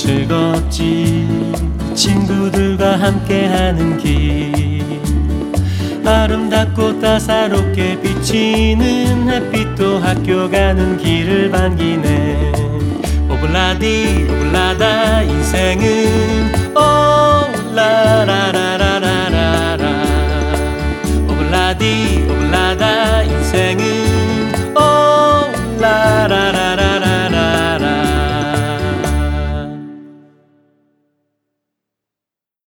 즐겁지. 친구들과 함께하는 길, 아름답고 따사롭게 비치는 햇빛도 학교 가는 길을 반기네. 오블라디 오블라다 인생은 오라라라라라라. 오블라디 오블라다 인생은